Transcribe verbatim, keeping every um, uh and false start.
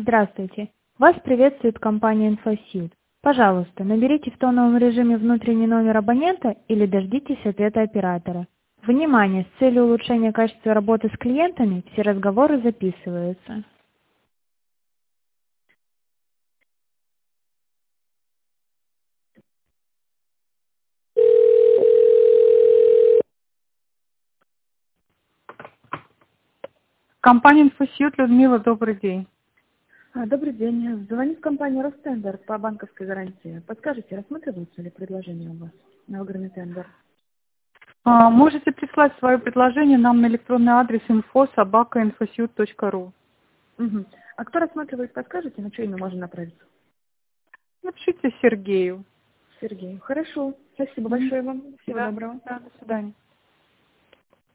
Здравствуйте. Вас приветствует компания InfoSuite. Пожалуйста, наберите в тоновом режиме внутренний номер абонента или дождитесь ответа оператора. Внимание! С целью улучшения качества работы с клиентами все разговоры записываются. Компания InfoSuite, Людмила, добрый день. А, Добрый день. Звонит компания Ростендер по банковской гарантии. Подскажите, рассматриваются ли предложения у вас на выигранный тендер? А, можете прислать свое предложение нам на электронный адрес info собака infosute точка ру. Угу. А кто рассматривает, подскажете, на что имя можно направить? Напишите Сергею. Сергей. Хорошо. Спасибо Мгм. большое вам. Всего Да, доброго. да, до свидания.